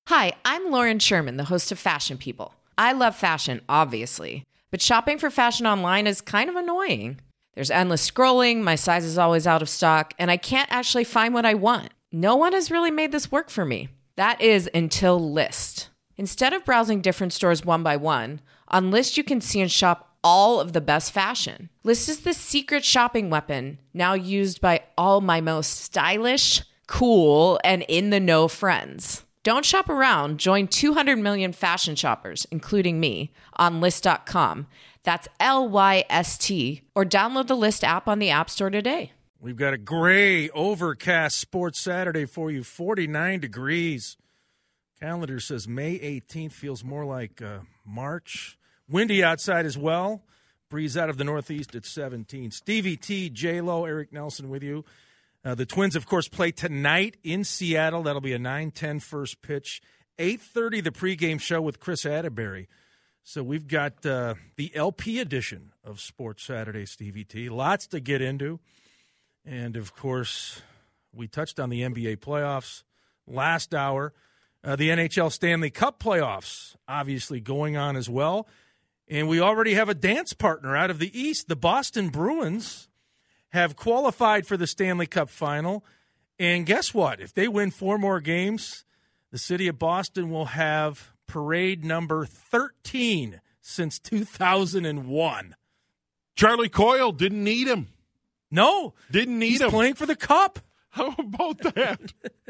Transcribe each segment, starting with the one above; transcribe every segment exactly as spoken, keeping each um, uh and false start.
Hi, I'm Lauren Sherman, the host of Fashion People. I love fashion, obviously, but shopping for fashion online is kind of annoying. There's endless scrolling, my size is always out of stock, and I can't actually find what I want. No one has really made this work for me. That is until Lyst. Instead of browsing different stores one by one, on Lyst you can see and shop all of the best fashion. Lyst is the secret shopping weapon, now used by all my most stylish, cool, and in-the-know friends. Don't shop around. Join two hundred million fashion shoppers, including me, on Lyst dot com. That's L Y S T. Or download the Lyst app on the App Store today. We've got a gray, overcast sports Saturday for you, forty-nine degrees. Calendar says May eighteenth feels more like uh, March. Windy outside as well. Breeze out of the northeast at seventeen. Stevie T, J-Lo, Eric Nelson with you. Uh, the Twins, of course, play tonight in Seattle. That'll be a nine ten first pitch. eight thirty, the pregame show with Chris Atterbury. So we've got uh, the L P edition of Sports Saturday, Stevie T. Lots to get into. And, of course, we touched on the N B A playoffs last hour. Uh, the N H L Stanley Cup playoffs obviously going on as well. And we already have a dance partner out of the East. The Boston Bruins have qualified for the Stanley Cup final. And guess what? If they win four more games, the city of Boston will have parade number thirteen since two thousand one. Charlie Coyle didn't need him. No. Didn't need He's him. playing for the Cup. How about that?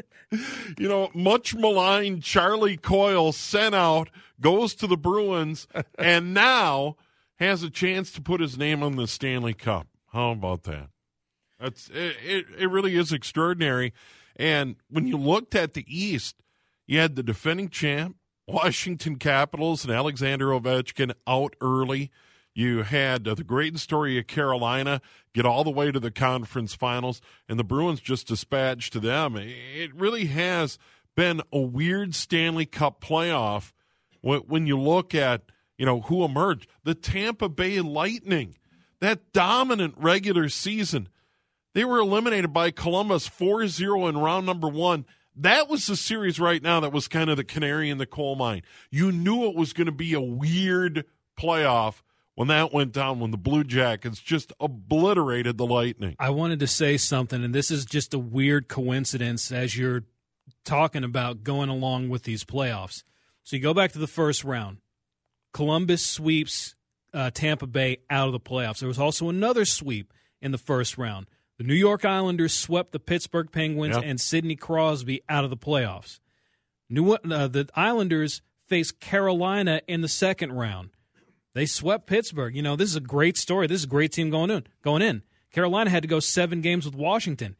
You know, much maligned Charlie Coyle sent out, goes to the Bruins, and now has a chance to put his name on the Stanley Cup. How about that? That's it, it, it really is extraordinary. And when you looked at the East, you had the defending champ, Washington Capitals, and Alexander Ovechkin out early. You had uh, the great story of Carolina get all the way to the conference finals, and the Bruins just dispatched to them. It really has been a weird Stanley Cup playoff when, when you look at, you know, who emerged. The Tampa Bay Lightning, that dominant regular season, they were eliminated by Columbus four zero in round number one. That was the series right now that was kind of the canary in the coal mine. You knew it was going to be a weird playoff when that went down, when the Blue Jackets just obliterated the Lightning. I wanted to say something, and this is just a weird coincidence as you're talking about going along with these playoffs. So you go back to the first round. Columbus sweeps uh, Tampa Bay out of the playoffs. There was also another sweep in the first round. The New York Islanders swept the Pittsburgh Penguins yep. and Sidney Crosby out of the playoffs. New, uh, the Islanders faced Carolina in the second round. They swept Pittsburgh. You know, this is a great story. This is a great team going in. Going in. Carolina had to go seven games with Washington.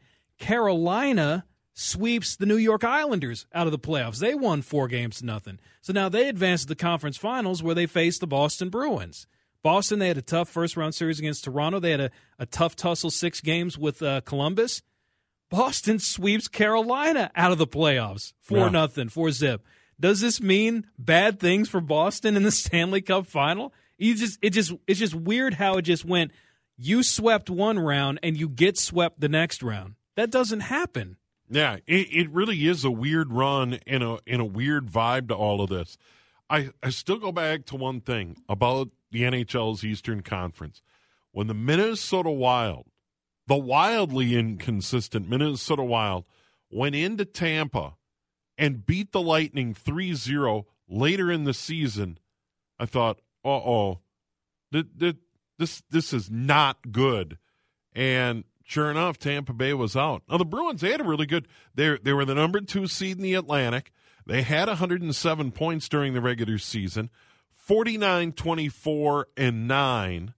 Carolina sweeps the New York Islanders out of the playoffs. They won four games to nothing. So now they advance to the conference finals where they face the Boston Bruins. Boston, they had a tough first-round series against Toronto. They had a, a tough tussle six games with uh, Columbus. Boston sweeps Carolina out of the playoffs. four yeah. nothing, four zip. Does this mean bad things for Boston in the Stanley Cup final? You just it just it's just weird how it just went. You swept one round and you get swept the next round. That doesn't happen. Yeah, it, it really is a weird run and a and a weird vibe to all of this. I, I still go back to one thing about the N H L's Eastern Conference. When the Minnesota Wild, the wildly inconsistent Minnesota Wild, went into Tampa and beat the Lightning three zero later in the season, I thought, uh-oh, th- th- this this is not good. And sure enough, Tampa Bay was out. Now, the Bruins, they had a really good – they they were the number two seed in the Atlantic. They had one hundred seven points during the regular season, forty-nine, twenty-four, and nine.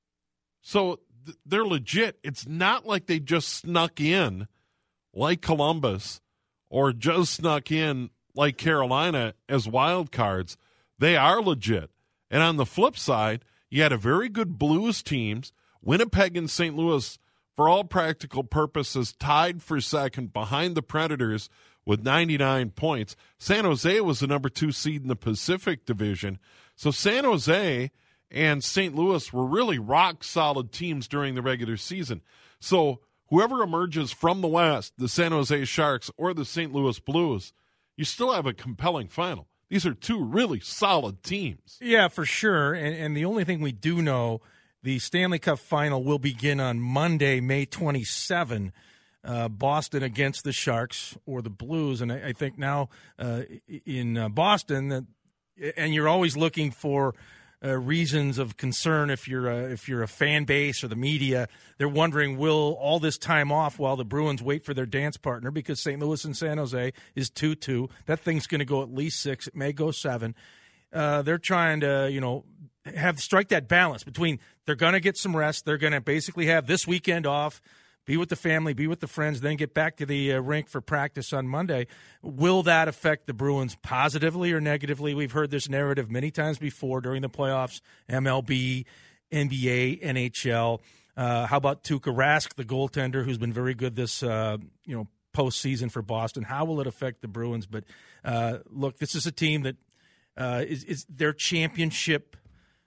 So th- they're legit. It's not like they just snuck in like Columbus or just snuck in like Carolina as wild cards. They are legit. And on the flip side, you had a very good Blues teams. Winnipeg and Saint Louis, for all practical purposes, tied for second behind the Predators with ninety-nine points. San Jose was the number two seed in the Pacific Division. So San Jose and Saint Louis were really rock-solid teams during the regular season. So whoever emerges from the West, the San Jose Sharks or the Saint Louis Blues, you still have a compelling final. These are two really solid teams. Yeah, for sure. And, and the only thing we do know, the Stanley Cup final will begin on Monday, May twenty-seventh. Uh, Boston against the Sharks or the Blues. And I, I think now uh, in uh, Boston, that, and you're always looking for uh, reasons of concern if you're a, if you're a fan base or the media. They're wondering, will all this time off while the Bruins wait for their dance partner, because Saint Louis and San Jose is two two. That thing's going to go at least six. It may go seven. Uh, they're trying to, you know, have strike that balance between they're going to get some rest. They're going to basically have this weekend off, be with the family, be with the friends, then get back to the uh, rink for practice on Monday. Will that affect the Bruins positively or negatively? We've heard this narrative many times before during the playoffs, M L B, N B A, N H L. Uh, how about Tuukka Rask, the goaltender, who's been very good this uh, you know postseason for Boston? How will it affect the Bruins? But uh, look, this is a team that uh, is, is their championship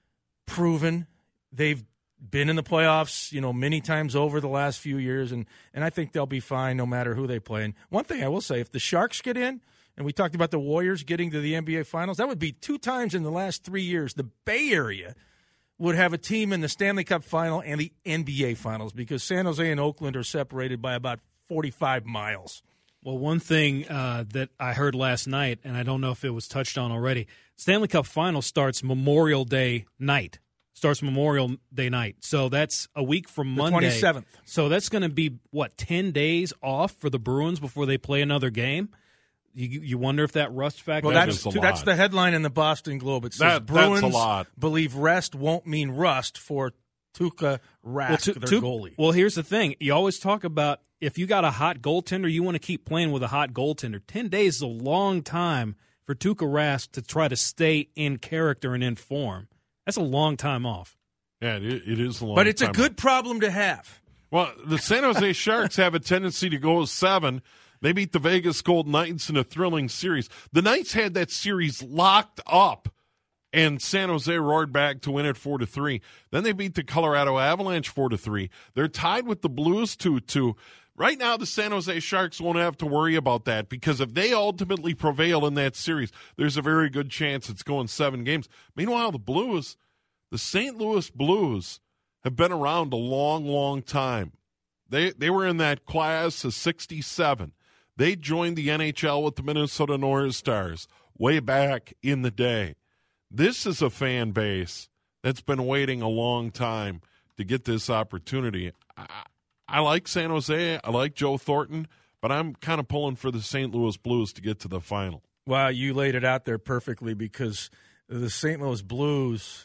proven. They've been in the playoffs, you know, many times over the last few years, and, and I think they'll be fine no matter who they play. And one thing I will say, if the Sharks get in, and we talked about the Warriors getting to the N B A Finals, that would be two times in the last three years the Bay Area would have a team in the Stanley Cup Final and the N B A Finals, because San Jose and Oakland are separated by about forty-five miles. Well, one thing uh, that I heard last night, and I don't know if it was touched on already, Stanley Cup Final starts Memorial Day night. Starts Memorial Day night. So that's a week from Monday. The twenty-seventh. So that's going to be, what, ten days off for the Bruins before they play another game? You, you wonder if that rust factor... Well, that's, that's the headline in the Boston Globe. It says that, Bruins that's a lot. believe rest won't mean rust for Tuukka Rask, well, to, their to, goalie. Well, here's the thing. You always talk about if you got a hot goaltender, you want to keep playing with a hot goaltender. Ten days is a long time for Tuukka Rask to try to stay in character and in form. That's a long time off. Yeah, it, it is a long time. But it's a good problem to have. Well, the San Jose Sharks have a tendency to go seven. They beat the Vegas Golden Knights in a thrilling series. The Knights had that series locked up, and San Jose roared back to win it four to three. Then they beat the Colorado Avalanche four to three. They're tied with the Blues two two. Right now, the San Jose Sharks won't have to worry about that, because if they ultimately prevail in that series, there's a very good chance it's going seven games. Meanwhile, the Blues, the Saint Louis Blues, have been around a long, long time. They they were in that class of sixty-seven. They joined the N H L with the Minnesota North Stars way back in the day. This is a fan base that's been waiting a long time to get this opportunity. I, I like San Jose. I like Joe Thornton, but I'm kind of pulling for the Saint Louis Blues to get to the final. Well, you laid it out there perfectly, because the Saint Louis Blues,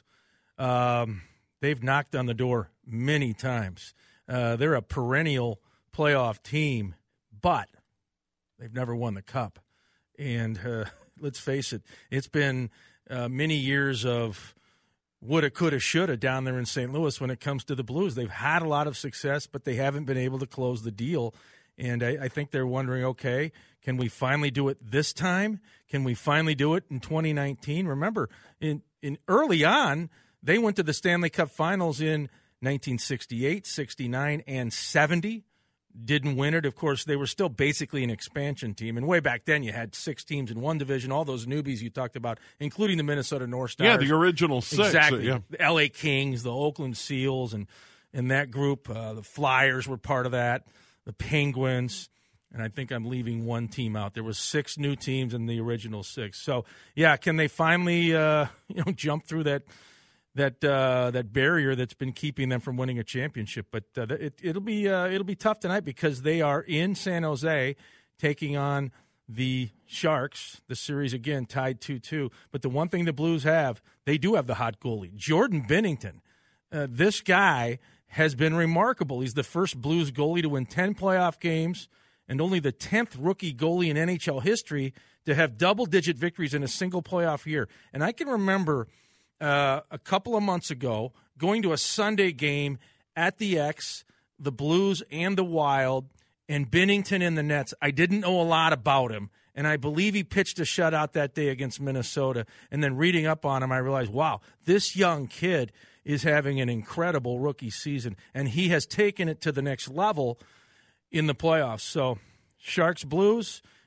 um, they've knocked on the door many times. Uh, they're a perennial playoff team, but they've never won the cup. And uh, let's face it, it's been uh, many years of woulda, coulda, shoulda down there in Saint Louis when it comes to the Blues. They've had a lot of success, but they haven't been able to close the deal. And I, I think they're wondering, okay, can we finally do it this time? Can we finally do it in twenty nineteen? Remember, in, in early on, they went to the Stanley Cup Finals in nineteen sixty-eight, sixty-nine, and seventy. Didn't win it. Of course, they were still basically an expansion team. And way back then, you had six teams in one division, all those newbies you talked about, including the Minnesota North Stars. Yeah, the original six. Exactly. Yeah. The L A Kings, the Oakland Seals, and in that group, uh, the Flyers were part of that, the Penguins, and I think I'm leaving one team out. There was six new teams in the original six. So, yeah, can they finally uh, you know, jump through that that uh, that barrier that's been keeping them from winning a championship? But uh, it, it'll be uh, it'll be tough tonight, because they are in San Jose taking on the Sharks. The series, again, tied two two. But the one thing the Blues have, they do have the hot goalie, Jordan Binnington. Uh, this guy has been remarkable. He's the first Blues goalie to win ten playoff games, and only the tenth rookie goalie in N H L history to have double-digit victories in a single playoff year. And I can remember uh, a couple of months ago going to a Sunday game at the X, the Blues and the Wild, and Binnington in the nets. I didn't know a lot about him, and I believe he pitched a shutout that day against Minnesota. And then reading up on him, I realized, wow, this young kid is having an incredible rookie season, and he has taken it to the next level in the playoffs. So, Sharks Blues,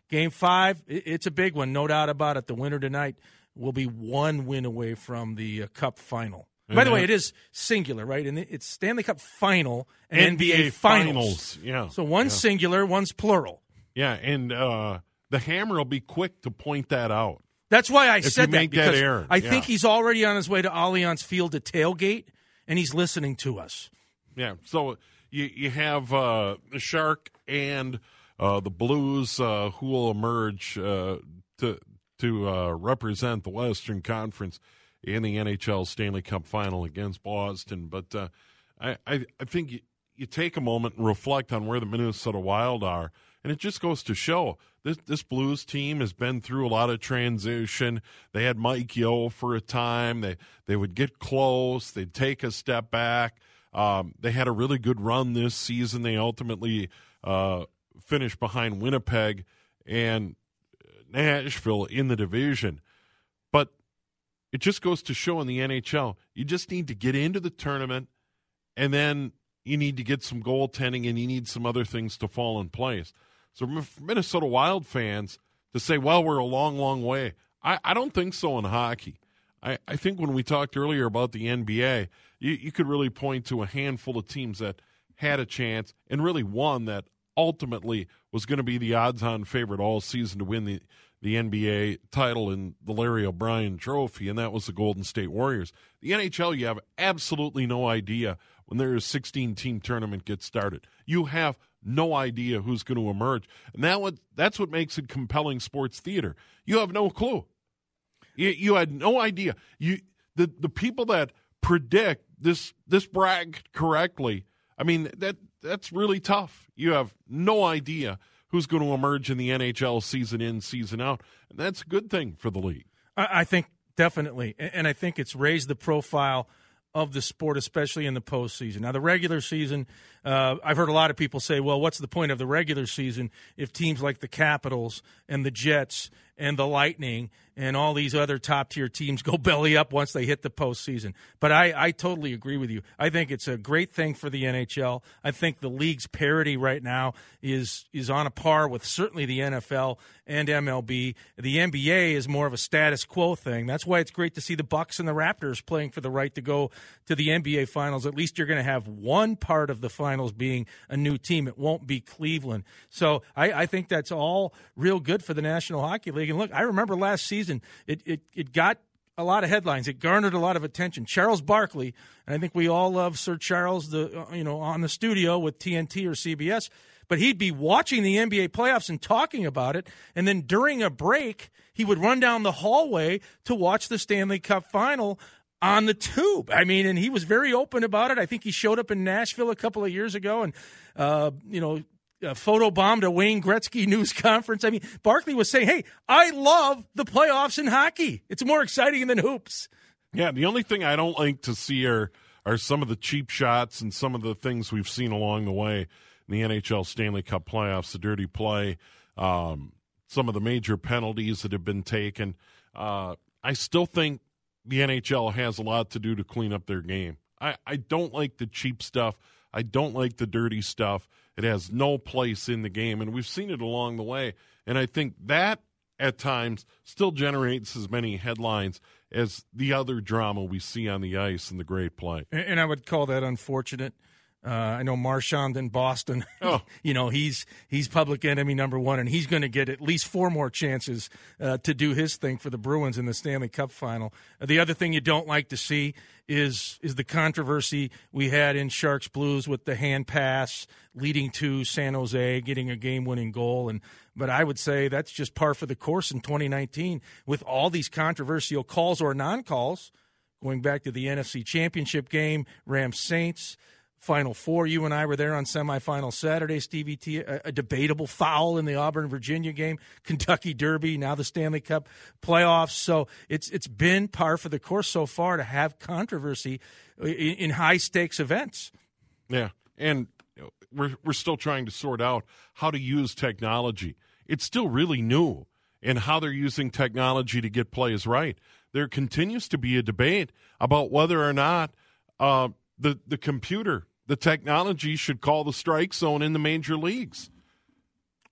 Game five, it's a big one, no doubt about it. The winner tonight will be one win away from the uh, Cup final. Mm-hmm. By the way, it is singular, right? And it's Stanley Cup final and N B A, N B A finals. finals. Yeah. So one's yeah. singular, one's plural. Yeah, and uh, the Hammer will be quick to point that out. That's why I if said you make that, because that error. I yeah. think he's already on his way to Allianz Field to tailgate, and he's listening to us. Yeah, so you, you have uh, the Shark and uh, the Blues uh, who will emerge uh, to to uh, represent the Western Conference in the N H L Stanley Cup Final against Boston. But uh, I, I, I think you, you take a moment and reflect on where the Minnesota Wild are, and it just goes to show this this Blues team has been through a lot of transition. They had Mike Yeo for a time. They they would get close. They'd take a step back. Um, they had a really good run this season. They ultimately uh, finished behind Winnipeg and Nashville in the division. But it just goes to show in the N H L, you just need to get into the tournament, and then you need to get some goaltending, and you need some other things to fall in place. So for Minnesota Wild fans to say, well, we're a long, long way, I, I don't think so in hockey. I, I think when we talked earlier about the N B A, you, you could really point to a handful of teams that had a chance and really one that ultimately was going to be the odds-on favorite all season to win the, the N B A title in the Larry O'Brien Trophy, and that was the Golden State Warriors. The N H L, you have absolutely no idea when their sixteen-team tournament gets started. You have no idea who's going to emerge, and that what, that's what makes it compelling sports theater. You have no clue. You, you had no idea. You the the people that predict this this bracket correctly, I mean, that that's really tough. You have no idea who's going to emerge in the N H L season in, season out, and that's a good thing for the league. I, I think definitely, and I think it's raised the profile of the sport, especially in the postseason. Now, the regular season, uh, I've heard a lot of people say, well, what's the point of the regular season if teams like the Capitals and the Jets and the Lightning and all these other top-tier teams go belly up once they hit the postseason? But I, I totally agree with you. I think it's a great thing for the N H L. I think the league's parity right now is is on a par with certainly the N F L and M L B. The N B A is more of a status quo thing. That's why it's great to see the Bucks and the Raptors playing for the right to go to the N B A Finals. At least you're going to have one part of the finals being a new team. It won't be Cleveland. So I, I think that's all real good for the National Hockey League. And look, I remember last season, it, it, it got a lot of headlines. It garnered a lot of attention. Charles Barkley, and I think we all love Sir Charles, the uh, you know, on the studio with T N T or C B S, but he'd be watching the N B A playoffs and talking about it, and then during a break, he would run down the hallway to watch the Stanley Cup Final on the tube. I mean, and he was very open about it. I think he showed up in Nashville a couple of years ago and, uh, you know, Uh, photobombed a Wayne Gretzky news conference. I mean, Barkley was saying, hey, I love the playoffs in hockey. It's more exciting than hoops. Yeah, the only thing I don't like to see are, are some of the cheap shots and some of the things we've seen along the way in the N H L Stanley Cup playoffs, the dirty play, um, some of the major penalties that have been taken. Uh, I still think the N H L has a lot to do to clean up their game. I, I don't like the cheap stuff. I don't like the dirty stuff. It has no place in the game, and we've seen it along the way. And I think that, at times, still generates as many headlines as the other drama we see on the ice and the great play. And I would call that unfortunate. Uh, I know Marchand in Boston, oh. you know, he's he's public enemy number one, and he's going to get at least four more chances uh, to do his thing for the Bruins in the Stanley Cup Final. Uh, the other thing you don't like to see is is the controversy we had in Sharks Blues with the hand pass leading to San Jose getting a game-winning goal. And but I would say that's just par for the course in twenty nineteen with all these controversial calls or non-calls, going back to the N F C Championship game, Rams-Saints, Final Four. You and I were there on semifinal Saturday, Stevie T. A, a debatable foul in the Auburn-Virginia game, Kentucky Derby, now the Stanley Cup playoffs. So it's it's been par for the course so far to have controversy in, in high-stakes events. Yeah, and we're we're still trying to sort out how to use technology. It's still really new in how they're using technology to get plays right. There continues to be a debate about whether or not uh, the the computer, the technology should call the strike zone in the major leagues.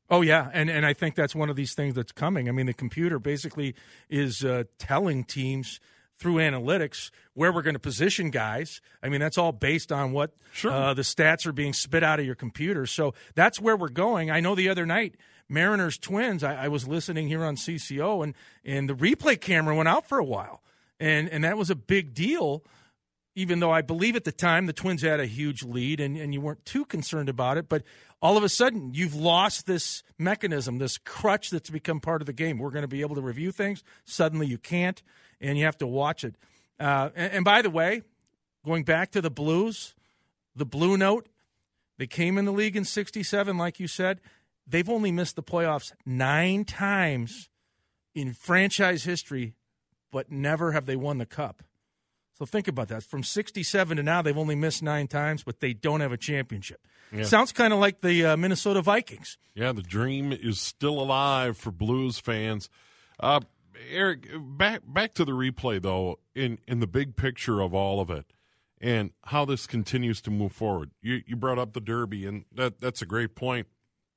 Oh, yeah, and and I think that's one of these things that's coming. I mean, the computer basically is uh, telling teams through analytics where we're going to position guys. I mean, that's all based on what sure. uh, the stats are being spit out of your computer. So that's where we're going. I know the other night, Mariners Twins, I, I was listening here on C C O, and, and the replay camera went out for a while. And, and that was a big deal, even though I believe at the time the Twins had a huge lead and, and you weren't too concerned about it. But all of a sudden, you've lost this mechanism, this crutch that's become part of the game. We're going to be able to review things. Suddenly you can't, and you have to watch it. Uh, and, and by the way, going back to the Blues, the Blue Note, they came in the league in sixty-seven, like you said. They've only missed the playoffs nine times in franchise history, but never have they won the Cup. So think about that. From sixty-seven to now, they've only missed nine times, but they don't have a championship. Yeah. Sounds kind of like the uh, Minnesota Vikings. Yeah, the dream is still alive for Blues fans. Uh, Eric, back back to the replay, though, in, in the big picture of all of it and how this continues to move forward. You, you brought up the Derby, and that that's a great point.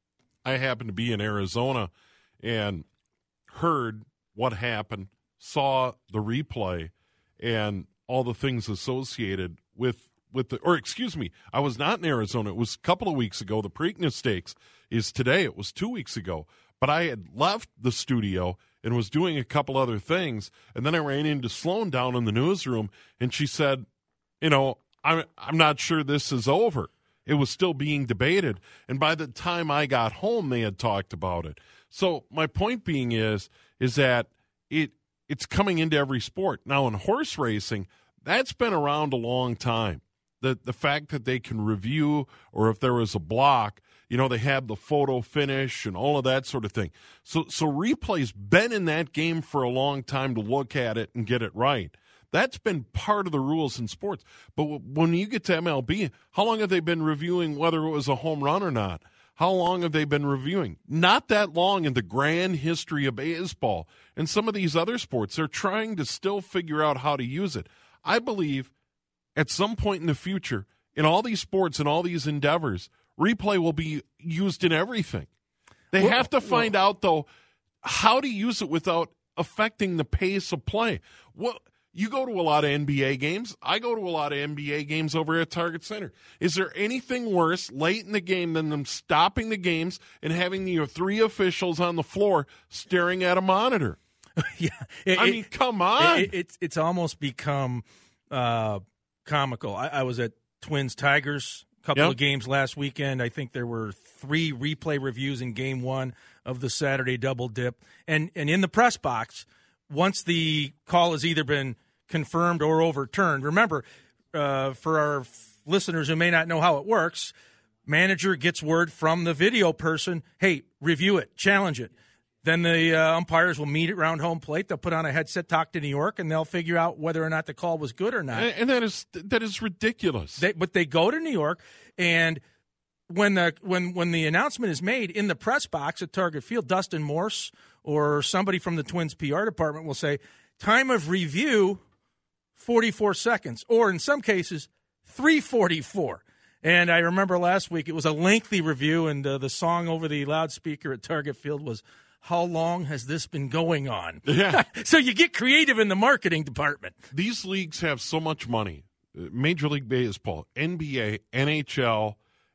I happened to be in Arizona and heard what happened, saw the replay, and all the things associated with with the, or excuse me, I was not in Arizona. It was a couple of weeks ago. The Preakness Stakes is today. It was two weeks ago. But I had left the studio and was doing a couple other things, and then I ran into Sloan down in the newsroom, and she said, you know, I'm, I'm not sure this is over. It was still being debated. And by the time I got home, they had talked about it. So my point being is, is that it it's coming into every sport. Now, in horse racing, that's been around a long time. The the fact that they can review, or if there was a block, you know, they have the photo finish and all of that sort of thing. So so replay's been in that game for a long time to look at it and get it right. That's been part of the rules in sports. But when you get to M L B, how long have they been reviewing whether it was a home run or not? How long have they been reviewing? Not that long in the grand history of baseball. And some of these other sports, they're trying to still figure out how to use it. I believe at some point in the future, in all these sports and all these endeavors, replay will be used in everything. They well, have to find well, out, though, how to use it without affecting the pace of play. Well, you go to a lot of N B A games. I go to a lot of N B A games over at Target Center. Is there anything worse late in the game than them stopping the games and having the three officials on the floor staring at a monitor? yeah, it, I mean, come on. It, it, it's it's almost become uh, comical. I, I was at Twins Tigers a couple yep. of games last weekend. I think there were three replay reviews in Game One of the Saturday double dip, and and in the press box, once the call has either been confirmed or overturned. Remember, uh, for our listeners who may not know how it works, manager gets word from the video person, hey, review it, challenge it. Then the uh, umpires will meet around home plate. They'll put on a headset, talk to New York, and they'll figure out whether or not the call was good or not. And, and that is that is ridiculous. They, but they go to New York, and when the when when the announcement is made in the press box at Target Field, Dustin Morse or somebody from the Twins P R department will say, time of review, forty-four seconds, or in some cases, three forty-four. And I remember last week it was a lengthy review, and uh, the song over the loudspeaker at Target Field was, how long has this been going on? Yeah. So you get creative in the marketing department. These leagues have so much money. Major League Baseball, N B A, N H L,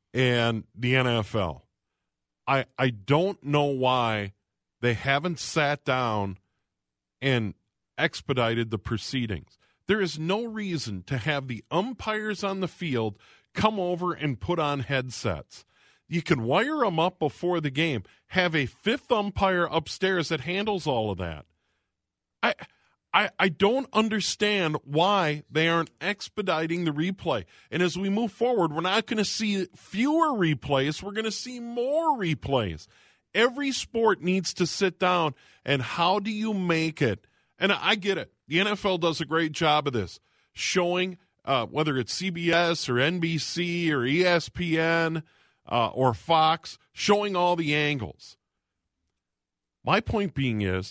and the N F L. I I don't know why they haven't sat down and expedited the proceedings. There is no reason to have the umpires on the field come over and put on headsets. You can wire them up before the game. Have a fifth umpire upstairs that handles all of that. I, I, I don't understand why they aren't expediting the replay. And as we move forward, we're not going to see fewer replays. We're going to see more replays. Every sport needs to sit down, and how do you make it? And I get it. The N F L does a great job of this, showing uh, whether it's C B S or N B C or E S P N uh, or Fox, showing all the angles. My point being is,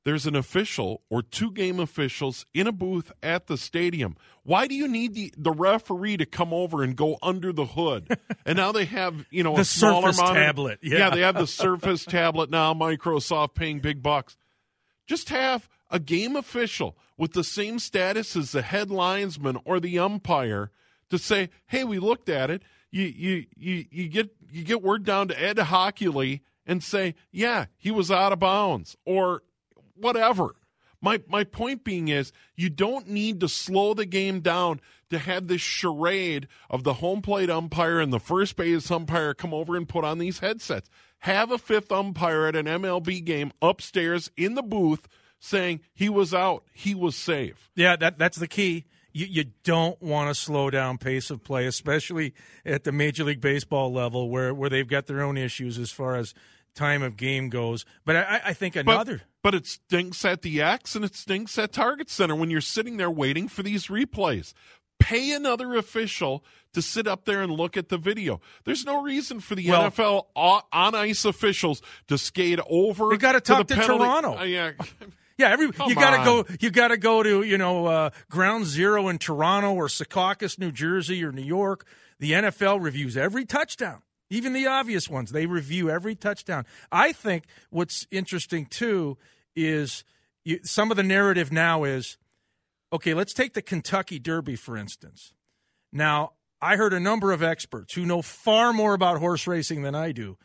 there's an official or two game officials in a booth at the stadium. Why do you need the, the referee to come over and go under the hood? And now they have, you know, the a smaller Surface monitor. tablet. Yeah. yeah, they have the Surface tablet now, Microsoft paying big bucks. Just have a game official with the same status as the head linesman or the umpire to say, hey, we looked at it. You you you, you get you get word down to Ed Hockley and say, yeah, he was out of bounds or whatever. My my point being is you don't need to slow the game down to have this charade of the home plate umpire and the first base umpire come over and put on these headsets. Have a fifth umpire at an M L B game upstairs in the booth saying he was out, he was safe. Yeah, that that's the key. You, you don't want to slow down pace of play, especially at the Major League Baseball level where, where they've got their own issues as far as time of game goes. But I, I think another... But, but it stinks at the X and it stinks at Target Center when you're sitting there waiting for these replays. Pay another official to sit up there and look at the video. There's no reason for the well, N F L on-ice officials to skate over. You got to talk to to Toronto. Uh, yeah. Yeah, every Come you got to on. go. You got to go to you know uh, Ground Zero in Toronto or Secaucus, New Jersey, or New York. The N F L reviews every touchdown, even the obvious ones. They review every touchdown. I think what's interesting too is you, some of the narrative now is, okay, let's take the Kentucky Derby for instance. Now, I heard a number of experts who know far more about horse racing than I do,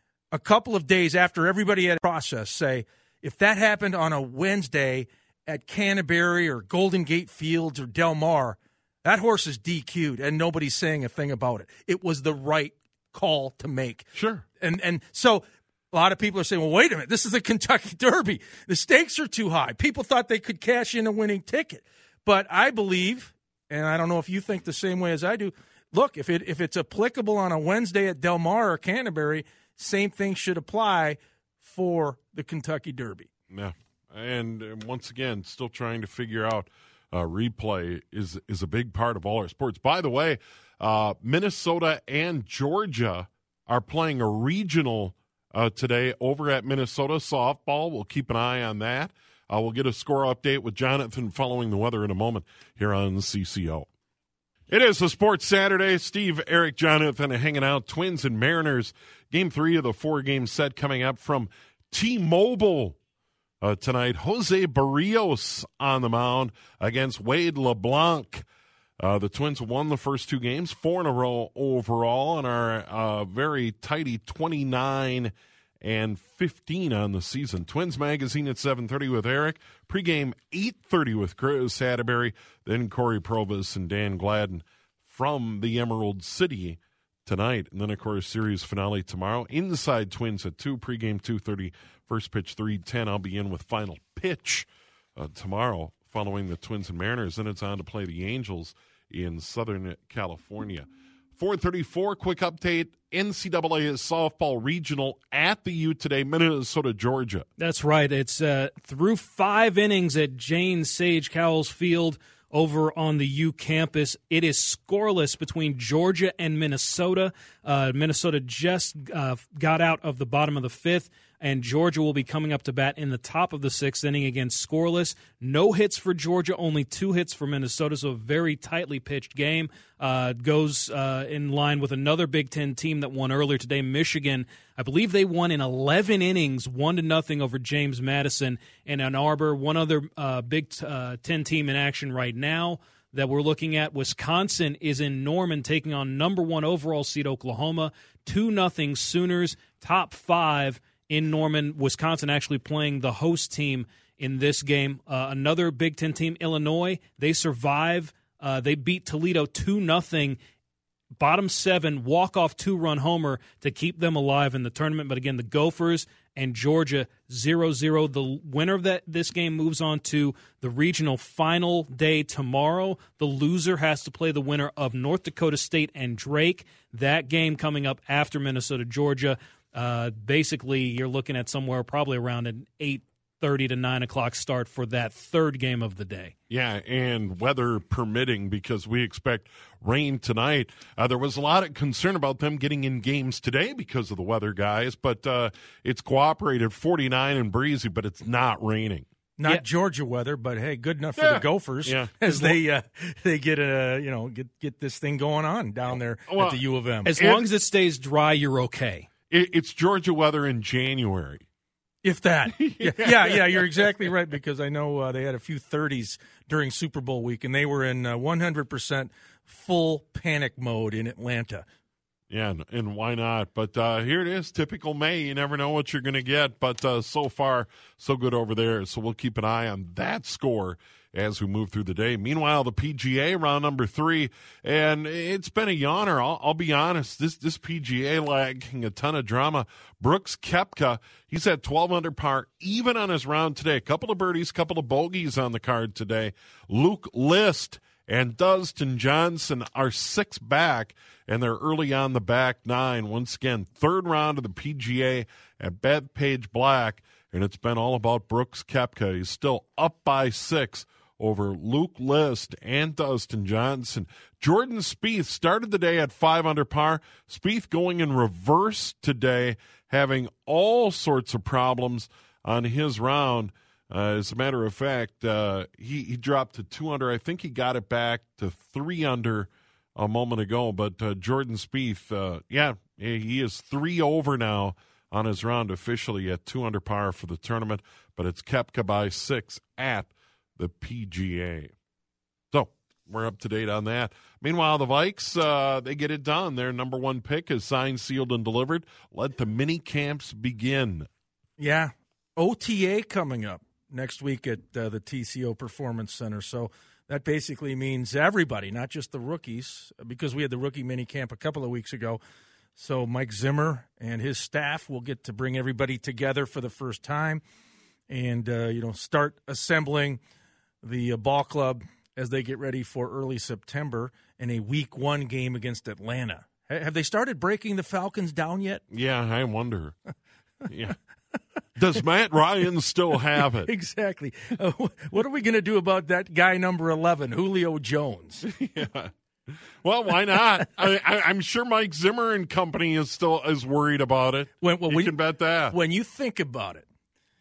a couple of days after everybody had a process, say, if that happened on a Wednesday at Canterbury or Golden Gate Fields or Del Mar, that horse is D Q'd and nobody's saying a thing about it. It was the right call to make. Sure. And and so a lot of people are saying, well, wait a minute, this is the Kentucky Derby. The stakes are too high. People thought they could cash in a winning ticket. But I believe, and I don't know if you think the same way as I do, look, if it if it's applicable on a Wednesday at Del Mar or Canterbury, same thing should apply for the Kentucky Derby. Yeah, and, and once again, still trying to figure out uh, replay is is a big part of all our sports. By the way, uh, Minnesota and Georgia are playing a regional uh, today over at Minnesota softball. We'll keep an eye on that. Uh, we'll get a score update with Jonathan following the weather in a moment here on C C O. It is a Sports Saturday. Steve, Eric, Jonathan hanging out. Twins and Mariners. Game three of the four-game set coming up from T-Mobile uh, tonight. Jose Barrios on the mound against Wade LeBlanc. Uh, the Twins won the first two games, four in a row overall, and are uh, very tidy twenty-nine and fifteen on the season. Twins Magazine at seven thirty with Eric. Pregame eight thirty with Chris Atterbury. Then Corey Provis and Dan Gladden from the Emerald City tonight. And then, of course, series finale tomorrow. Inside Twins at two. Pregame two thirty. First pitch three ten. I'll be in with final pitch uh, tomorrow following the Twins and Mariners. Then it's on to play the Angels in Southern California. four thirty-four, quick update. N C double A softball regional at the U today, Minnesota, Georgia. That's right. It's uh, through five innings at Jane Sage Cowles Field over on the U campus. It is scoreless between Georgia and Minnesota. Uh, Minnesota just uh, got out of the bottom of the fifth, and Georgia will be coming up to bat in the top of the sixth inning, again scoreless. No hits for Georgia, only two hits for Minnesota, so a very tightly pitched game. Uh, goes uh, in line with another Big Ten team that won earlier today, Michigan. I believe they won in eleven innings, one to nothing over James Madison and Ann Arbor. One other uh, Big uh, Ten team in action right now that we're looking at, Wisconsin, is in Norman taking on number one overall seed Oklahoma. two nothing Sooners, top five in Norman. Wisconsin actually playing the host team in this game. Uh, another Big Ten team, Illinois, they survive. Uh, they beat Toledo two nothing. Bottom seven, walk-off two-run homer to keep them alive in the tournament. But again, the Gophers and Georgia zero zero. The winner of that this game moves on to the regional final day tomorrow. The loser has to play the winner of North Dakota State and Drake. That game coming up after Minnesota, Georgia. Uh, basically, you're looking at somewhere probably around an eight thirty to nine o'clock start for that third game of the day. Yeah, and weather permitting, because we expect rain tonight. Uh, there was a lot of concern about them getting in games today because of the weather, guys, but uh, it's cooperated forty-nine and breezy, but it's not raining. Not Yeah. Georgia weather, but hey, good enough for Yeah. the Gophers Yeah. as they uh, they get a you know get get this thing going on down there Well, at the U of M. As And- long as it stays dry, you're okay. It, it's Georgia weather in January. If that, yeah, yeah, yeah, you're exactly right, because I know uh, they had a few thirties during Super Bowl week, and they were in uh, one hundred percent full panic mode in Atlanta. Yeah, and, and why not? But uh, here it is, typical May. You never know what you're going to get, but uh, so far, so good over there. So we'll keep an eye on that score as we move through the day. Meanwhile, the P G A round number three, and it's been a yawner. I'll, I'll be honest, this this P G A lacking a ton of drama. Brooks Koepka, he's at twelve under par, even on his round today. A couple of birdies, couple of bogeys on the card today. Luke List and Dustin Johnson are six back, and they're early on the back nine. Once again, third round of the P G A at Bethpage Black, and it's been all about Brooks Koepka. He's still up by six over Luke List and Dustin Johnson. Jordan Spieth started the day at five under par. Spieth going in reverse today, having all sorts of problems on his round. Uh, as a matter of fact, uh, he, he dropped to two under. I think he got it back to three under a moment ago. But uh, Jordan Spieth, uh, yeah, he is three over now on his round, officially at two under par for the tournament. But it's Koepka by six at the P G A. So we're up to date on that. Meanwhile, the Vikes, uh, they get it done. Their number one pick is signed, sealed, and delivered. Let the mini camps begin. Yeah, O T A coming up next week at uh, the T C O Performance Center. So that basically means everybody, not just the rookies, because we had the rookie mini camp a couple of weeks ago. So Mike Zimmer and his staff will get to bring everybody together for the first time and, uh, you know, start assembling the uh, ball club as they get ready for early September and a week one game against Atlanta. Ha- Have they started breaking the Falcons down yet? Yeah, I wonder. Yeah. Does Matt Ryan still have it? Exactly. Uh, what are we going to do about that guy number eleven, Julio Jones? Yeah. Well, why not? I, I, I'm sure Mike Zimmer and company is still is worried about it. When, well, you when, can bet that. When you think about it,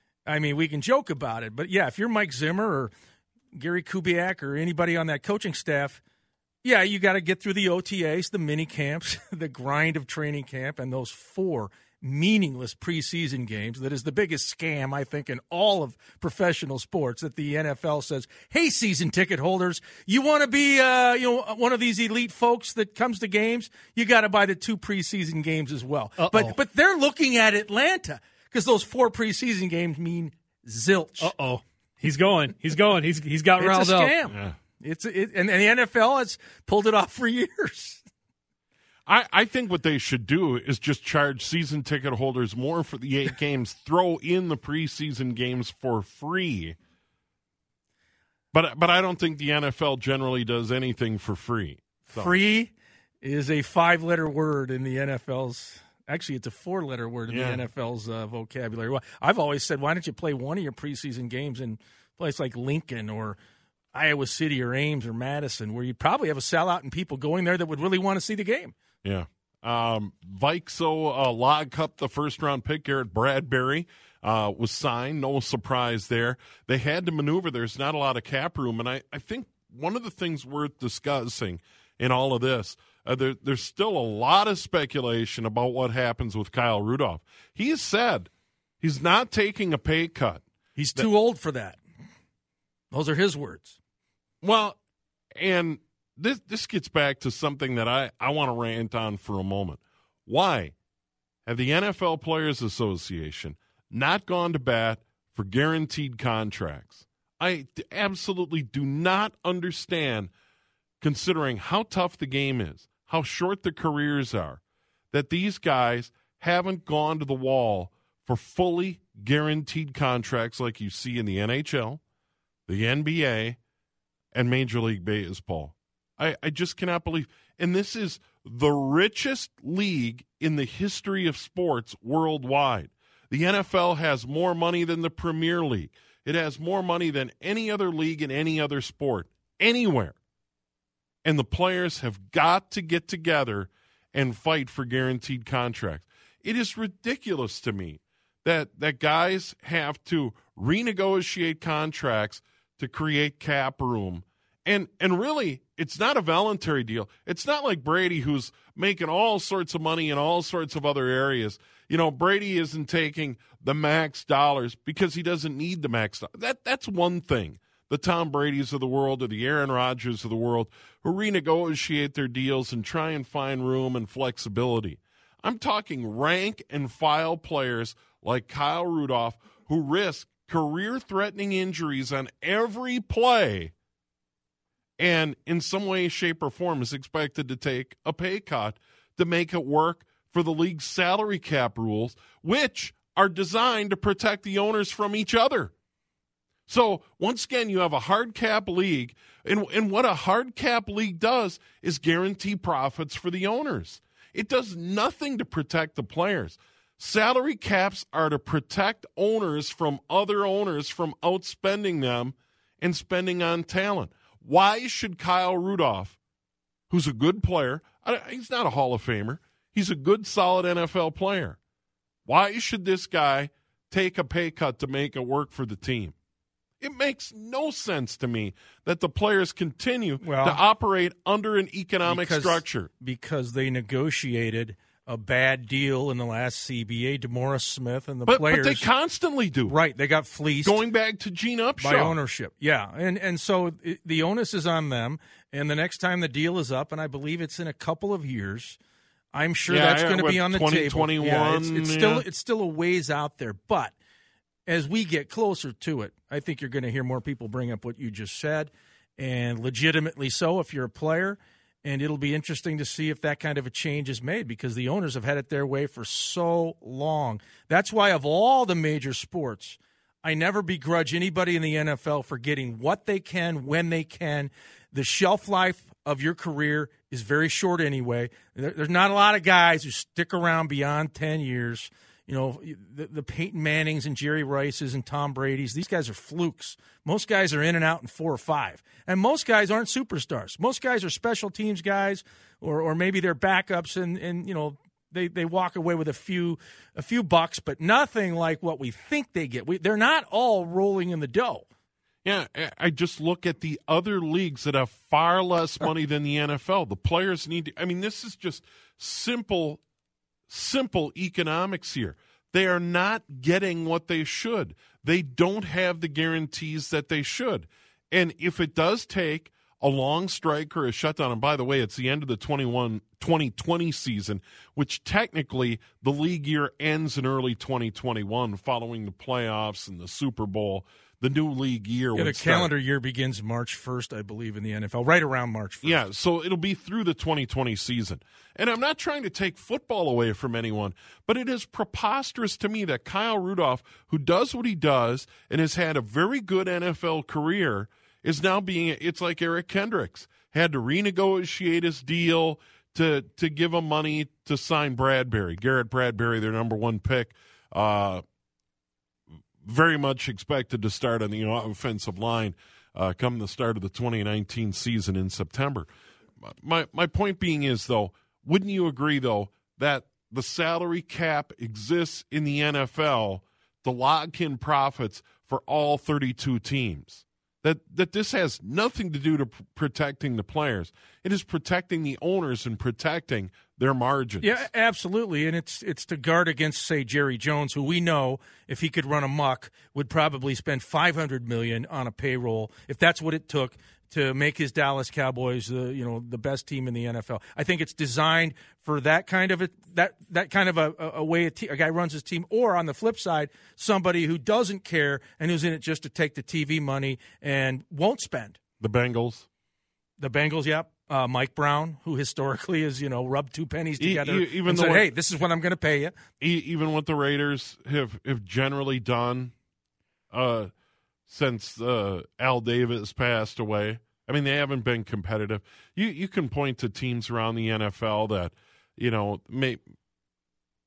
I mean, we can joke about it, but yeah, if you're Mike Zimmer or Gary Kubiak or anybody on that coaching staff, yeah, you got to get through the O T As, the mini camps, the grind of training camp, and those four meaningless preseason games. That is the biggest scam, I think, in all of professional sports, that the N F L says, hey, season ticket holders, you want to be uh, you know, one of these elite folks that comes to games? You got to buy the two preseason games as well. Uh-oh. But But they're looking at Atlanta because those four preseason games mean zilch. Uh-oh. He's going. He's going. He's he's got It's riled a up. scam. Yeah. It's it, and, and the N F L has pulled it off for years. I, I think what they should do is just charge season ticket holders more for the eight games, throw in the preseason games for free. But but I don't think the N F L generally does anything for free. So. Free is a five-letter word in the N F L's. Actually, it's a four-letter word in Yeah. the N F L's uh, vocabulary. Well, I've always said, why don't you play one of your preseason games in a place like Lincoln or Iowa City or Ames or Madison, where you probably have a sellout and people going there that would really want to see the game. Yeah. Um, Vikso uh, Log Cup, the first-round pick, Garrett Bradbury, uh, was signed. No surprise there. They had to maneuver. There's not a lot of cap room. And I, I think one of the things worth discussing in all of this, uh, there, there's still a lot of speculation about what happens with Kyle Rudolph. He has said he's not taking a pay cut. He's too old for that. Those are his words. Well, and this this gets back to something that I, I want to rant on for a moment. Why have the N F L Players Association not gone to bat for guaranteed contracts? I absolutely do not understand, considering how tough the game is, how short the careers are, that these guys haven't gone to the wall for fully guaranteed contracts like you see in the N H L, the N B A, and Major League Baseball. I, I just cannot believe. And this is the richest league in the history of sports worldwide. The N F L has more money than the Premier League. It has more money than any other league in any other sport, anywhere. And the players have got to get together and fight for guaranteed contracts. It is ridiculous to me that, that guys have to renegotiate contracts to create cap room. And and really, it's not a voluntary deal. It's not like Brady, who's making all sorts of money in all sorts of other areas. You know, Brady isn't taking the max dollars because he doesn't need the max dollars. That, that's one thing. The Tom Bradys of the world or the Aaron Rodgers of the world who renegotiate their deals and try and find room and flexibility. I'm talking rank and file players like Kyle Rudolph who risk career-threatening injuries on every play and in some way, shape, or form is expected to take a pay cut to make it work for the league's salary cap rules, which are designed to protect the owners from each other. So, once again, you have a hard cap league, and, and what a hard cap league does is guarantee profits for the owners. It does nothing to protect the players. Salary caps are to protect owners from other owners from outspending them and spending on talent. Why should Kyle Rudolph, who's a good player, he's not a Hall of Famer, he's a good, solid N F L player. Why should this guy take a pay cut to make it work for the team? It makes no sense to me that the players continue well, to operate under an economic because, structure. Because they negotiated a bad deal in the last C B A, DeMaurice Smith and the but, players. But they constantly do. Right, they got fleeced. Going back to Gene Upshaw. By ownership, yeah. And and so it, the onus is on them, and the next time the deal is up, and I believe it's in a couple of years, I'm sure yeah, that's going to be on the twenty table. twenty-one, yeah, it's, it's yeah. still it's still a ways out there, but as we get closer to it, I think you're going to hear more people bring up what you just said, and legitimately so if you're a player. And it'll be interesting to see if that kind of a change is made because the owners have had it their way for so long. That's why of all the major sports, I never begrudge anybody in the N F L for getting what they can when they can. The shelf life of your career is very short anyway. There's not a lot of guys who stick around beyond ten years. You know, the, the Peyton Mannings and Jerry Rices and Tom Brady's, these guys are flukes. Most guys are in and out in four or five. And most guys aren't superstars. Most guys are special teams guys or or maybe they're backups and, and you know, they, they walk away with a few a few bucks, but nothing like what we think they get. We, they're not all rolling in the dough. Yeah, I just look at the other leagues that have far less money than the N F L. The players need to – I mean, this is just simple – Simple economics here. They are not getting what they should. They don't have the guarantees that they should. And if it does take a long strike or a shutdown, and by the way, it's the end of the twenty-one twenty twenty season, which technically the league year ends in early twenty twenty-one following the playoffs and the Super Bowl. The new league year. Yeah, the start. calendar year begins March first, I believe, in the N F L, right around March first. Yeah, so it'll be through the twenty twenty season. And I'm not trying to take football away from anyone, but it is preposterous to me that Kyle Rudolph, who does what he does and has had a very good N F L career, is now being, it's like Eric Kendricks, had to renegotiate his deal to, to give him money to sign Bradbury, Garrett Bradbury, their number one pick, uh, very much expected to start on the offensive line uh, come the start of the twenty nineteen season in September. My my point being is, though, wouldn't you agree, though, that the salary cap exists in the N F L to lock in profits for all thirty-two teams? That that this has nothing to do to p- protecting the players. It is protecting the owners and protecting their margins. Yeah, absolutely. And it's it's to guard against, say, Jerry Jones, who we know, if he could run amok, would probably spend five hundred million dollars on a payroll, if that's what it took to make his Dallas Cowboys the you know the best team in the N F L. I think it's designed for that kind of a that that kind of a, a way a, te- a guy runs his team, or on the flip side, somebody who doesn't care and who's in it just to take the T V money and won't spend. The Bengals. The Bengals, yep. Uh, Mike Brown, who historically has, you know, rubbed two pennies together e- even and said, one, hey, this is what I'm going to pay you. E- even what the Raiders have, have generally done uh, since uh, Al Davis passed away. I mean, they haven't been competitive. You you can point to teams around the N F L that, you know, may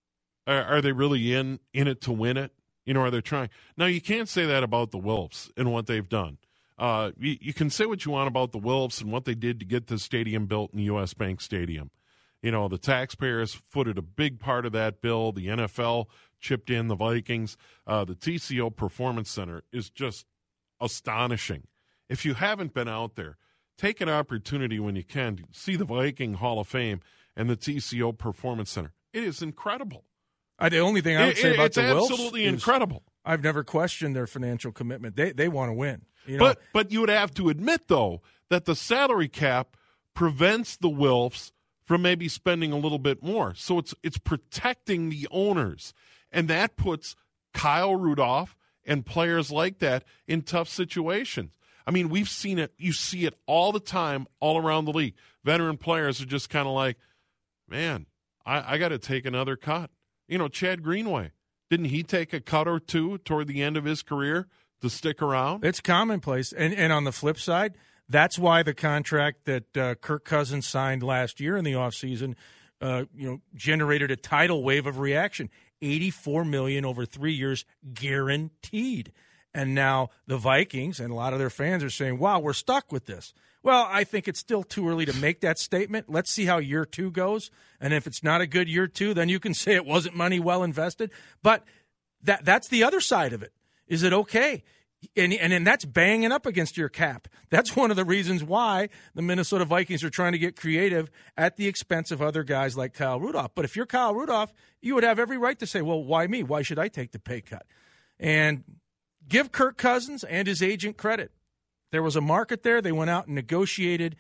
Are, are they really in, in it to win it? You know, are they trying? Now, you can't say that about the Wilfs and what they've done. Uh, you, you can say what you want about the Wilfs and what they did to get the stadium built in U S. Bank Stadium. You know, the taxpayers footed a big part of that bill. The N F L chipped in, the Vikings. Uh, the T C O Performance Center is just astonishing. If you haven't been out there, take an opportunity when you can to see the Viking Hall of Fame and the T C O Performance Center. It is incredible. Uh, the only thing I would it, say about it's the Wilfs absolutely is incredible. I've never questioned their financial commitment. They they want to win. You know? But but you would have to admit, though, that the salary cap prevents the Wilfs from maybe spending a little bit more. So it's it's protecting the owners. And that puts Kyle Rudolph and players like that in tough situations. I mean, we've seen it. You see it all the time all around the league. Veteran players are just kind of like, man, I, I got to take another cut. You know, Chad Greenway, didn't he take a cut or two toward the end of his career to stick around? It's commonplace. And and on the flip side, that's why the contract that uh, Kirk Cousins signed last year in the offseason, uh, you know, generated a tidal wave of reaction. eighty-four million dollars over three years guaranteed. And now the Vikings and a lot of their fans are saying, wow, we're stuck with this. Well, I think it's still too early to make that statement. Let's see how year two goes. And if it's not a good year two, then you can say it wasn't money well invested. But that that's the other side of it. Is it okay? And, and and that's banging up against your cap. That's one of the reasons why the Minnesota Vikings are trying to get creative at the expense of other guys like Kyle Rudolph. But if you're Kyle Rudolph, you would have every right to say, well, why me? Why should I take the pay cut? And give Kirk Cousins and his agent credit. There was a market there. They went out and negotiated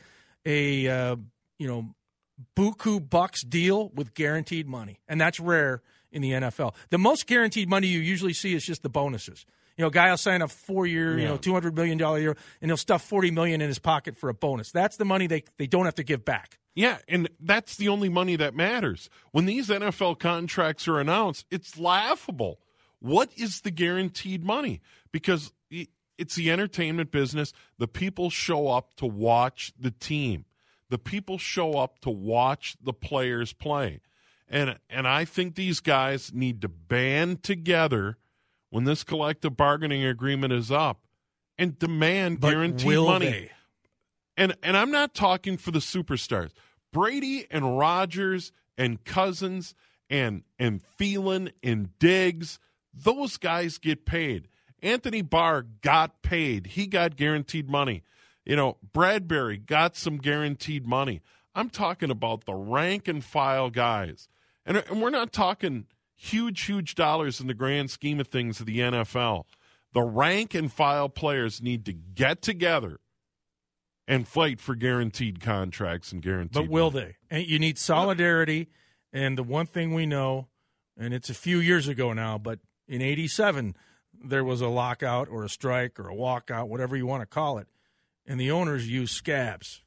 a uh, you know buku bucks deal with guaranteed money, and that's rare in the N F L. The most guaranteed money you usually see is just the bonuses. You know, a guy will sign a four-year, yeah. you know, two hundred million dollars year, and he'll stuff forty million dollars in his pocket for a bonus. That's the money they, they don't have to give back. Yeah, and that's the only money that matters. When these N F L contracts are announced, it's laughable. What is the guaranteed money? Because it's the entertainment business. The people show up to watch the team. The people show up to watch the players play. And and I think these guys need to band together when this collective bargaining agreement is up and demand but guaranteed will money. They? And and I'm not talking for the superstars. Brady and Rodgers and Cousins and and Thielen and Diggs, those guys get paid. Anthony Barr got paid. He got guaranteed money. You know, Bradbury got some guaranteed money. I'm talking about the rank and file guys. And, and we're not talking huge, huge dollars in the grand scheme of things of the N F L. The rank and file players need to get together and fight for guaranteed contracts and guaranteed But will money. they? And you need solidarity. And the one thing we know, and it's a few years ago now, but in eighty-seven, there was a lockout or a strike or a walkout, whatever you want to call it, and the owners used scabs.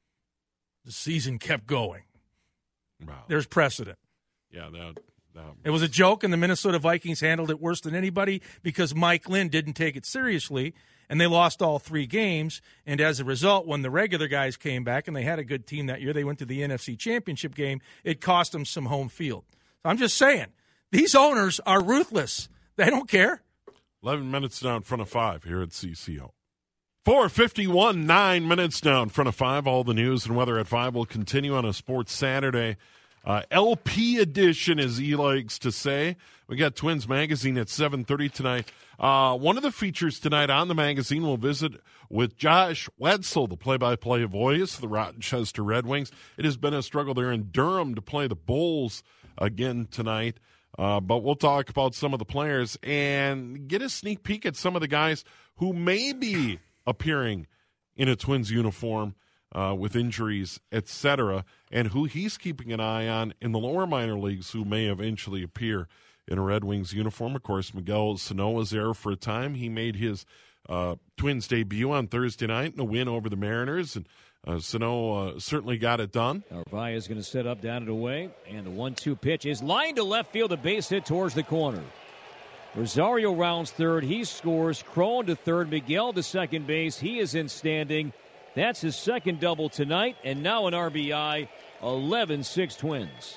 The season kept going. Wow. There's precedent. Yeah, that, that It was a joke, and the Minnesota Vikings handled it worse than anybody because Mike Lynn didn't take it seriously, and they lost all three games. And as a result, when the regular guys came back and they had a good team that year, they went to the N F C Championship game. It cost them some home field. I'm just saying, these owners are ruthless. They don't care. eleven minutes now in front of five here at C C O. four fifty-one, nine minutes now in front of five. All the news and weather at five will continue on a Sports Saturday. Uh, L P edition, as he likes to say. We got Twins Magazine at seven thirty tonight. Uh, one of the features tonight on the magazine will visit with Josh Wetzel, the play-by-play voice of the Rochester Red Wings. It has been a struggle there in Durham to play the Bulls again tonight. Uh, but we'll talk about some of the players and get a sneak peek at some of the guys who may be appearing in a Twins uniform uh, with injuries, et cetera, and who he's keeping an eye on in the lower minor leagues who may eventually appear in a Red Wings uniform. Of course, Miguel Sano was there for a time. He made his uh, Twins debut on Thursday night in a win over the Mariners, and uh, Sano uh, certainly got it done. Narvaez is going to set up down and away, and the one two pitch is lined to left field, a base hit towards the corner. Rosario rounds third. He scores. Cron to third. Miguel to second base. He is in standing. That's his second double tonight, and now an R B I. eleven six Twins.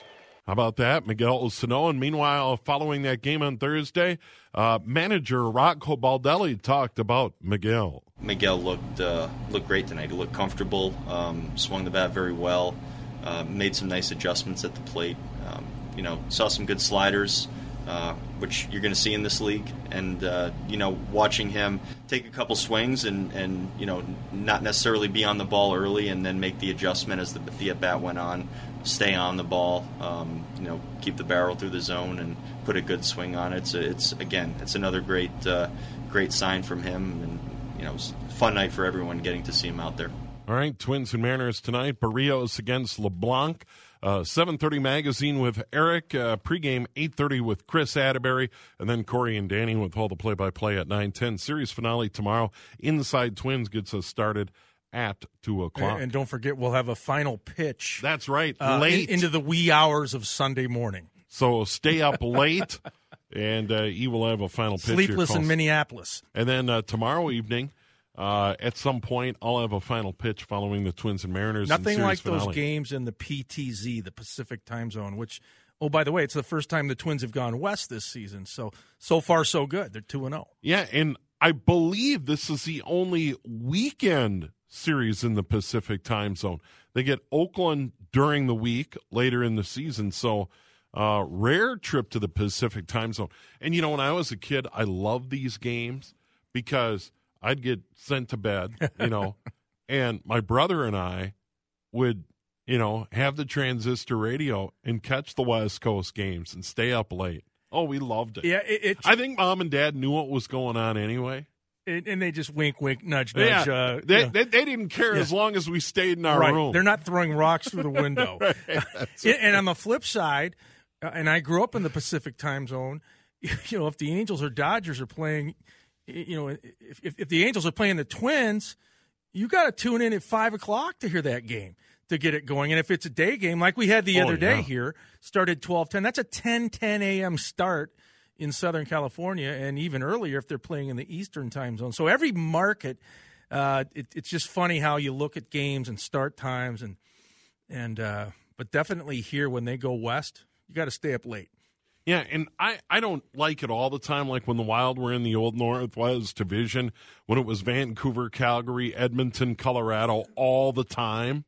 How about that? Miguel Sano. And meanwhile, following that game on Thursday, uh, manager Rocco Baldelli talked about Miguel. Miguel looked uh, looked great tonight. He looked comfortable, um, swung the bat very well, uh, made some nice adjustments at the plate. Um, you know, saw some good sliders, uh, which you're going to see in this league. And, uh, you know, watching him take a couple swings and, and, you know, not necessarily be on the ball early and then make the adjustment as the, the at-bat went on, stay on the ball, um, you know, keep the barrel through the zone and put a good swing on it. It's, a, it's again, it's another great, uh, great sign from him. And, you know, it was a fun night for everyone getting to see him out there. All right, Twins and Mariners tonight. Barrios against LeBlanc. Uh, seven thirty magazine with Eric. Uh, pregame eight thirty with Chris Atterbury. And then Corey and Danny with all the play-by-play at nine ten. Series finale tomorrow. Inside Twins gets us started at two o'clock. And, and don't forget, we'll have a final pitch. That's right, uh, late. In, into the wee hours of Sunday morning. So stay up late, and uh, he will have a final pitch. Sleepless in Minneapolis. And then uh, tomorrow evening, Uh, at some point, I'll have a final pitch following the Twins and Mariners. Nothing like finale. those games in the P T Z, the Pacific Time Zone, which, oh, by the way, it's the first time the Twins have gone west this season. So, so far, so good. They're two and oh. Yeah, and I believe this is the only weekend series in the Pacific Time Zone. They get Oakland during the week later in the season, so uh, rare trip to the Pacific Time Zone. And, you know, when I was a kid, I loved these games because – I'd get sent to bed, you know, and my brother and I would, you know, have the transistor radio and catch the West Coast games and stay up late. Oh, we loved it. Yeah, it, it, I think Mom and Dad knew what was going on anyway. It, and they just wink, wink, nudge, nudge. Yeah, uh, they, you know. they they didn't care yeah. as long as we stayed in our right. room. They're not throwing rocks through the window. Right. And on the flip side, uh, and I grew up in the Pacific Time Zone, you know, if the Angels or Dodgers are playing – you know, if, if if the Angels are playing the Twins, you got to tune in at five o'clock to hear that game to get it going. And if it's a day game, like we had the oh, other day yeah. here, started twelve ten. That's a ten ten a.m. start in Southern California, and even earlier if they're playing in the Eastern Time Zone. So every market, uh, it, it's just funny how you look at games and start times, and and uh, but definitely here when they go west, you got to stay up late. Yeah, and I, I don't like it all the time, like when the Wild were in the old Northwest Division, when it was Vancouver, Calgary, Edmonton, Colorado all the time.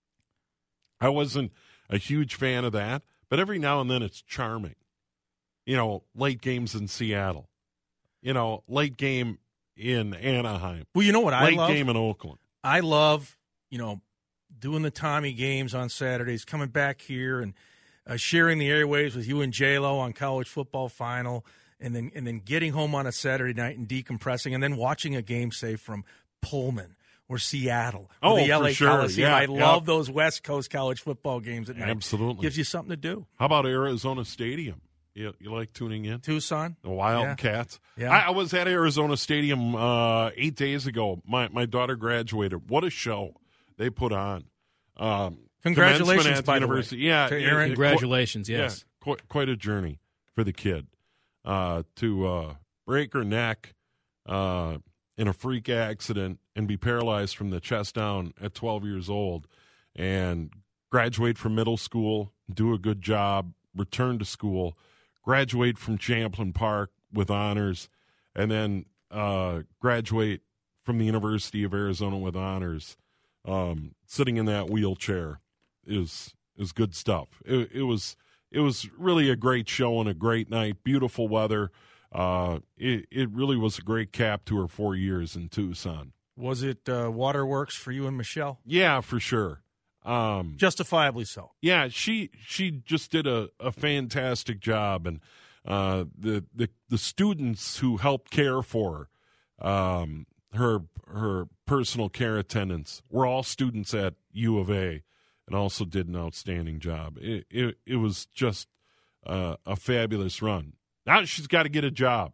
I wasn't a huge fan of that, but every now and then it's charming. You know, late games in Seattle. You know, late game in Anaheim. Well, you know what I late love? Late game in Oakland. I love, you know, doing the Tommy games on Saturdays, coming back here and Uh, sharing the airwaves with you and J-Lo on College Football Final, and then and then getting home on a Saturday night and decompressing, and then watching a game, say, from Pullman or Seattle or oh, the L A for sure. Coliseum. Yeah, I love yeah. those West Coast college football games at night. Absolutely. Gives you something to do. How about Arizona Stadium? You, you like tuning in? Tucson? The Wildcats. Yeah. yeah. I, I was at Arizona Stadium uh, eight days ago. My, my daughter graduated. What a show they put on. Um Congratulations, at by the the way. university. Yeah, to Aaron. it, it, Congratulations, qu- yes. Yeah, quite, quite a journey for the kid uh, to uh, break her neck uh, in a freak accident and be paralyzed from the chest down at twelve years old and graduate from middle school, do a good job, return to school, graduate from Champlain Park with honors, and then uh, graduate from the University of Arizona with honors, um, sitting in that wheelchair. Is is good stuff. It, it was it was really a great show and a great night. Beautiful weather. Uh, it it really was a great cap to her four years in Tucson. Was it uh, waterworks for you and Michelle? Yeah, for sure. Um, Justifiably so. Yeah, she she just did a, a fantastic job, and uh, the the the students who helped care for her, um, her her personal care attendants, were all students at U of A. And also did an outstanding job. It it, it was just uh, a fabulous run. Now she's got to get a job,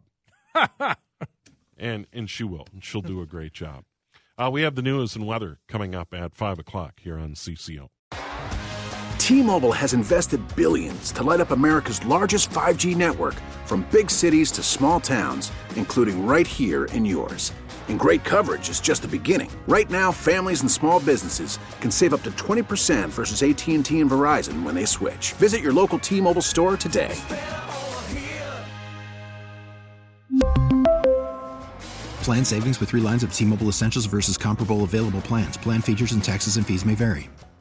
and and she will. And she'll do a great job. Uh, we have the news and weather coming up at five o'clock here on C C O. T-Mobile has invested billions to light up America's largest five G network, from big cities to small towns, including right here in yours. And great coverage is just the beginning. Right now, families and small businesses can save up to twenty percent versus A T and T and Verizon when they switch. Visit your local T-Mobile store today. Plan savings with three lines of T-Mobile Essentials versus comparable available plans. Plan features and taxes and fees may vary.